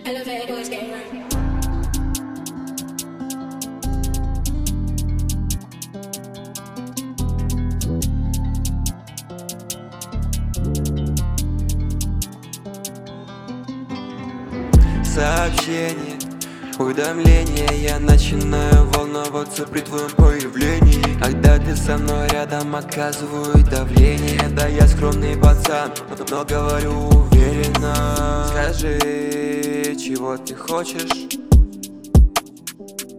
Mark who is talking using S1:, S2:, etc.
S1: Elevated boys get run.
S2: Сообщение, уведомление, я начинаю волноваться при твоем появлении. Когда ты со мной рядом, оказываю давление. Да, я скромный пацан, но говорю уверенно. Скажи, чего ты хочешь?